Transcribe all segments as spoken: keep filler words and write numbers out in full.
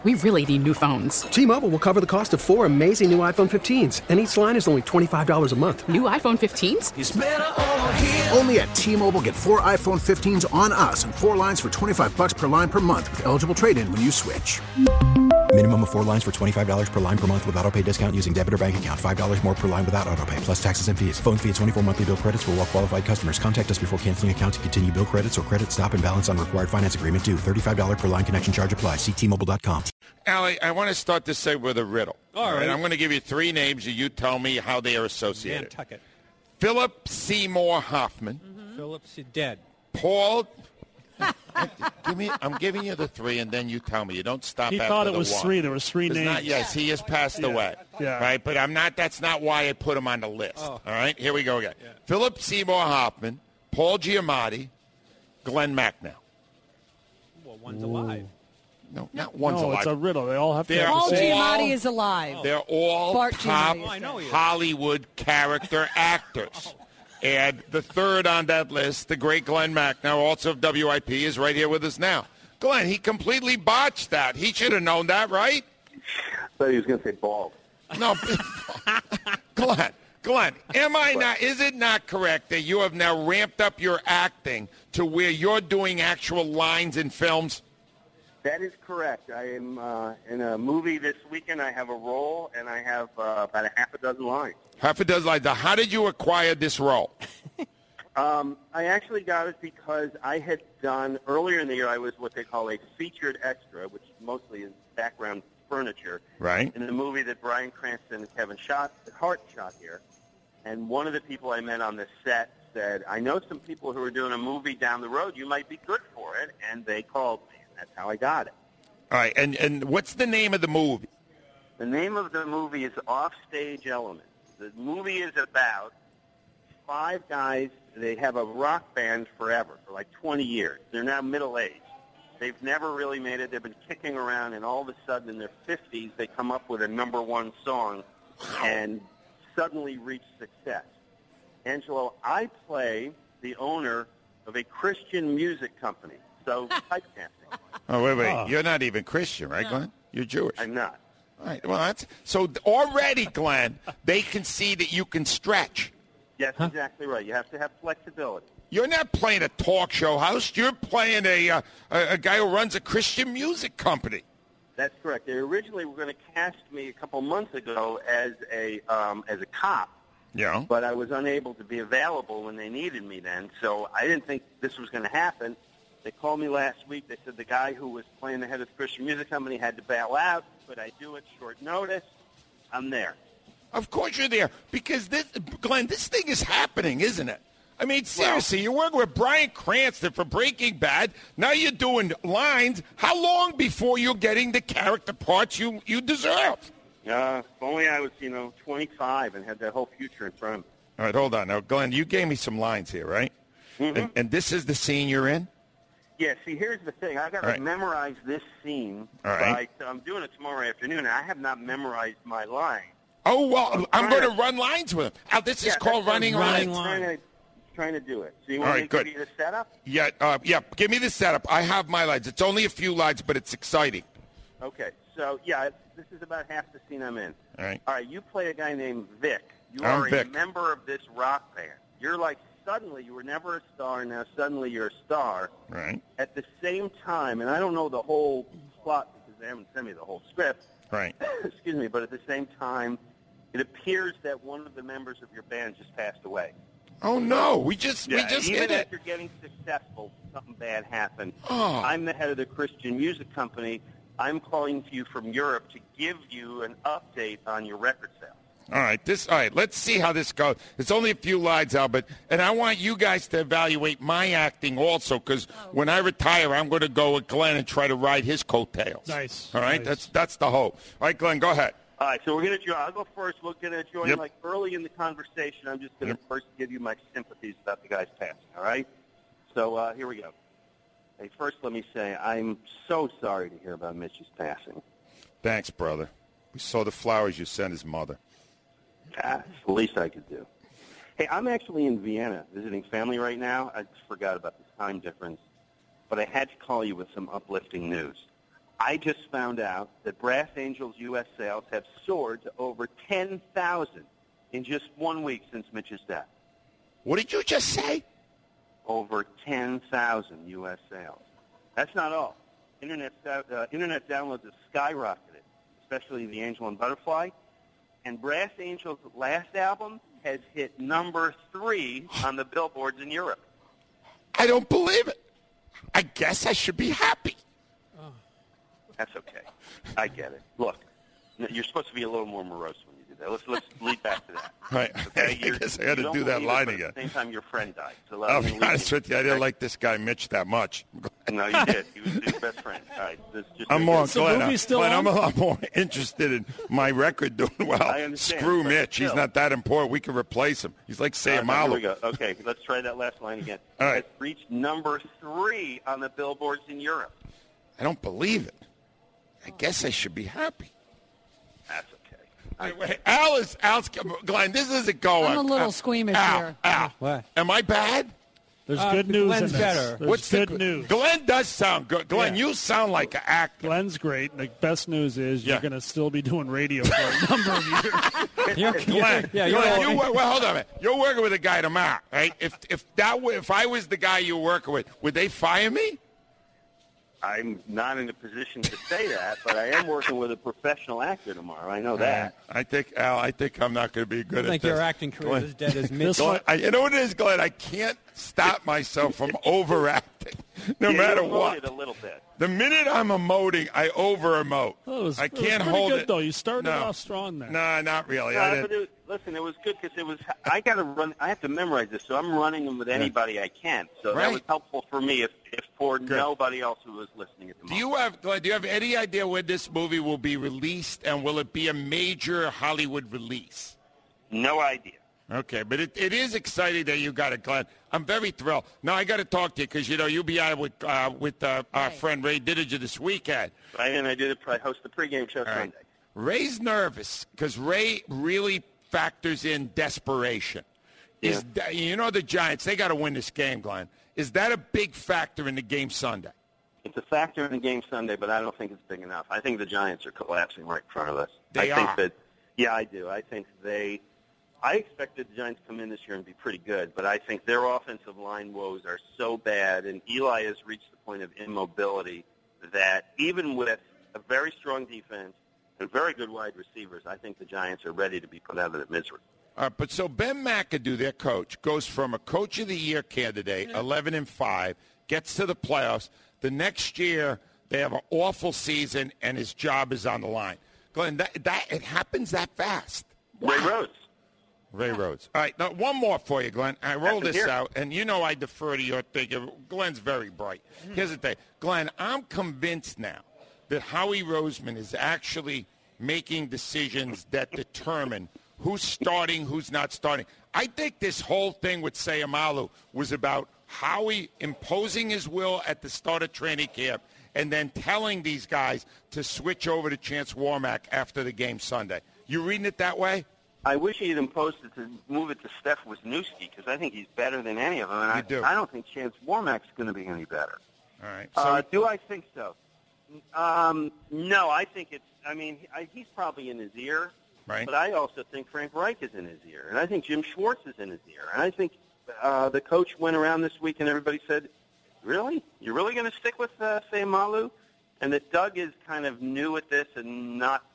We really need new phones. T-Mobile will cover the cost of four amazing new iPhone fifteens, and each line is only twenty-five dollars a month. New iPhone fifteens? It's better over here. Only at T-Mobile, get four iPhone fifteens on us and four lines for twenty-five dollars per line per month with eligible trade-in when you switch. Minimum of four lines for twenty-five dollars per line per month with autopay discount using debit or bank account. five dollars more per line without autopay, plus taxes and fees. Phone fee at twenty-four monthly bill credits for well-qualified customers. Contact us before canceling account to continue bill credits or credit stop and balance on required finance agreement due. thirty-five dollars per line connection charge applies. See T Mobile dot com. Allie, I want to start this segment with a riddle. All right. And I'm going to give you three names, and you tell me how they are associated. Nantucket. Philip Seymour Hoffman. Mm-hmm. Philip's dead. Paul. Give me. I'm giving you the three, and then you tell me. You don't stop. He after thought it the was one. three. There was three It's names. Not, yes, he has passed Yeah. away. Yeah. Right, but I'm not. That's not why I put him on the list. Oh. All right, here we go again. Yeah. Philip Seymour Hoffman, Paul Giamatti, Glenn Macnow. Well, one's alive. No, not one's no, alive. it's a riddle. They all have to. They're have Paul the same- Giamatti is alive. They're all Bart top Giamatti is I know he is. Hollywood character actors. And the third on that list, the great Glenn Macnow, also of W I P, is right here with us now. Glenn, he completely botched that. He should have known that, right? I thought he was going to say bald. No. Glenn, Glenn, am I not, is it not correct that you have now ramped up your acting to where you're doing actual lines in films? That is correct. I am uh, in a movie this weekend. I have a role, and I have uh, about a half a dozen lines. Half a dozen lines. Now, how did you acquire this role? Um, I actually got it because I had done, earlier in the year, I was what they call a featured extra, which mostly is background furniture, Right. in the movie that Bryan Cranston and Kevin shot, Hart shot here. And one of the people I met on the set said, I know some people who are doing a movie down the road. You might be good for it. And they called me. And that's how I got it. All right, and, and what's the name of the movie? The name of the movie is Offstage Elements. The movie is about five guys. They have a rock band forever, for like twenty years. They're now middle-aged. They've never really made it. They've been kicking around, and all of a sudden in their fifties, they come up with a number one song and suddenly reach success. Angelo, I play the owner of a Christian music company, so typecasting. Oh, wait, wait. Oh. You're not even Christian, right, Glenn? You're Jewish. I'm not. All right. Well, that's so already, Glenn. They can see that you can stretch. Yes, exactly right. You have to have flexibility. You're not playing a talk show host. You're playing a uh, a, a guy who runs a Christian music company. That's correct. They originally were going to cast me a couple months ago as a um, as a cop, Yeah. but I was unable to be available when they needed me then, so I didn't think this was going to happen. They called me last week. They said the guy who was playing the head of the Christian music company had to bail out, but I do it short notice. I'm there. Of course you're there because this, Glenn. This thing is happening, isn't it? I mean, seriously, you're working with Bryan Cranston for Breaking Bad. Now you're doing lines. How long before you're getting the character parts you, you deserve? Uh, if only I was, you know, twenty-five and had that whole future in front of me. All right, hold on. Now, Glenn, you gave me some lines here, right? Mm-hmm. And, and this is the scene you're in? Yeah, see, here's the thing. I got to All right. memorize this scene. All right. By, I'm doing it tomorrow afternoon, and I have not memorized my line. Oh, well, I'm, I'm going trying to run lines with him. Now, this is Yeah, called that's what running I'm lines. running Trying to, trying to do it. So you All want right, me to good. give you the setup? Yeah, uh, yeah. Give me the setup. I have my lines. It's only a few lines, but it's exciting. Okay. So, yeah, this is about half the scene I'm in. All right. All right, you play a guy named Vic. You I'm are a Vic. member of this rock band. You're like, suddenly, you were never a star, now suddenly you're a star. Right. At the same time, and I don't know the whole plot because they haven't sent me the whole script. Right. Excuse me, but at the same time, it appears that one of the members of your band just passed away. Oh, no. We just we just even hit it. after getting successful, something bad happened. Oh. I'm the head of the Christian music company. I'm calling to you from Europe to give you an update on your record sales. All right, this. All right, let's see how this goes. It's only a few lines, Albert, and I want you guys to evaluate my acting also, because when I retire, I'm going to go with Glenn and try to ride his coattails. Nice. All right, Nice. that's that's the hope. All right, Glenn, go ahead. All right, so we're going to join. I'll go first. We're going to join Yep. like early in the conversation. I'm just going to Yep. first give you my sympathies about the guy's passing, all right? So uh, here we go. Hey, first let me say I'm so sorry to hear about Mitch's passing. Thanks, brother. We saw the flowers you sent his mother. That's the least I could do. Hey, I'm actually in Vienna visiting family right now. I just forgot about the time difference. But I had to call you with some uplifting news. I just found out that Brass Angels U S sales have soared to over ten thousand in just one week since Mitch's death. What did you just say? Over ten thousand U S sales. That's not all. Internet, uh, Internet downloads have skyrocketed, especially the Angel and Butterfly. And Brass Angel's last album has hit number three on the billboards in Europe. I don't believe it. I guess I should be happy. That's okay. I get it. Look, you're supposed to be a little more morose when you do that. Let's let's lead back to that. Right. Okay? I You're, guess I got you to don't do that believe line it, but again. At the same time, your friend died. So I'll let be me honest with you. I didn't like this guy Mitch that much. No, you did. He was his best friend. All right. This just I'm more the Glenn, movie I'm, still Glenn, I'm on? a lot more interested in my record doing well. I understand, Screw but Mitch. He's still. not that important. We can replace him. He's like All right, here we Sayamalu. go. Okay, let's try that last line again. All right. It's reached number three on the billboards in Europe. I don't believe it. I guess I should be happy. That's okay. Wait, wait. Al is, Al's, Glenn, this isn't going. I'm a little Al, squeamish Al, here. Al, What? am I bad? There's Uh, good news Glenn's in this. better. There's What's good the, news. Glenn does sound good. Glenn, Yeah. you sound like an actor. Glenn's great. The best news is Yeah. you're going to still be doing radio for a number of years. You're, Glenn, yeah, Glenn, you're you, wor- well, hold on a minute. You're working with a guy tomorrow, right? If if that were, if I was the guy you were working with, would they fire me? I'm not in a position to say that, but I am working with a professional actor tomorrow. I know that. I think, Al, I think I'm not going to be good I at think this. your acting career Glenn, is as dead as Mitch. Glenn, I, you know what it is, Glenn? I can't stop myself from overacting, no Yeah, matter you what. emoted a little bit. The minute I'm emoting, I over-emote. Oh, it was, I it was can't pretty hold good, it. though. You started No. off strong there. No, not really. No, I but didn't. it, listen, it was good because it was. I got to run. I have to memorize this, so I'm running them with anybody I can. So Right. that was helpful for me. If, if for Good. nobody else who was listening at the Do moment. you have Glenn, do you have any idea when this movie will be released, and will it be a major Hollywood release? No idea. Okay, but it, it is exciting that you got it, Glenn. I'm very thrilled. Now I got to talk to you because you know you'll be out with uh, with uh, our Right. friend Ray Didinger this weekend. Right, and I did. I host the pregame show All right. Sunday. Ray's nervous because Ray really factors in desperation. Is Yeah. that, you know the Giants? They got to win this game, Glenn. Is that a big factor in the game Sunday? It's a factor in the game Sunday, but I don't think it's big enough. I think the Giants are collapsing right in front of us. They I think are. that. Yeah, I do. I think they. I expected the Giants to come in this year and be pretty good, but I think their offensive line woes are so bad, and Eli has reached the point of immobility that even with a very strong defense and very good wide receivers, I think the Giants are ready to be put out of their misery. All right, but so Ben McAdoo, their coach, goes from a Coach of the Year candidate, eleven and five, gets to the playoffs. The next year, they have an awful season, and his job is on the line. Glenn, that, that it happens that fast. Ray Wow. Rhodes. Ray Rhodes. All right, now one more for you, Glenn. I roll Happy this here. out, and you know I defer to your thinking. Glenn's very bright. Here's the thing. Glenn, I'm convinced now that Howie Roseman is actually making decisions that determine who's starting, who's not starting. I think this whole thing with Sayamalu was about Howie imposing his will at the start of training camp and then telling these guys to switch over to Chance Warmack after the game Sunday. You reading it that way? I wish he had imposed it to move it to Steph Wisniewski because I think he's better than any of them, and You I, do. I don't think Chance Warmack's going to be any better. All right. So Uh, do I think so? Um, no, I think it's. I mean, I, he's probably in his ear, Right. but I also think Frank Reich is in his ear, and I think Jim Schwartz is in his ear, and I think uh, the coach went around this week and everybody said, "Really, you're really going to stick with uh, Sayamalu?" And that Doug is kind of new at this and not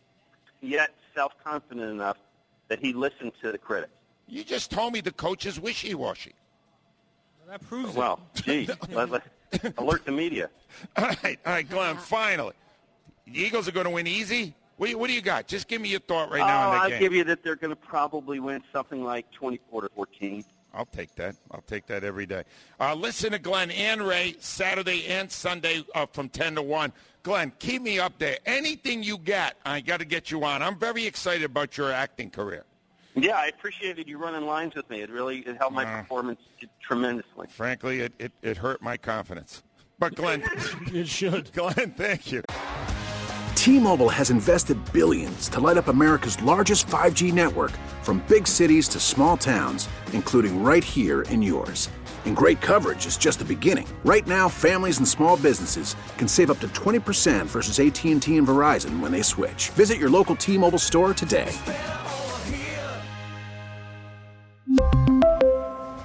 yet self-confident enough that he listened to the critics. You just told me the coach is wishy-washy. That proves Well, gee, let, let, alert the media. All right, all right, Glenn, finally. The Eagles are going to win easy? What do, you, what do you got? Just give me your thought right now oh, on that I'll game. give you that they're going to probably win something like twenty-four to fourteen. I'll take that. I'll take that every day. Uh, listen to Glenn and Ray Saturday and Sunday uh, from ten to one. Glenn, keep me up there. Anything you get, I got to get you on. I'm very excited about your acting career. Yeah, I appreciated you running lines with me. It really it helped my Uh, performance tremendously. Frankly, it, it, it hurt my confidence. But, Glenn, It should. Glenn, thank you. T-Mobile has invested billions to light up America's largest five G network from big cities to small towns, including right here in yours. And great coverage is just the beginning. Right now, families and small businesses can save up to twenty percent versus A T and T and Verizon when they switch. Visit your local T-Mobile store today.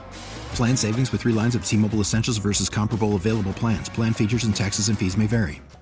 Plan savings with three lines of T-Mobile Essentials versus comparable available plans. Plan features and taxes and fees may vary.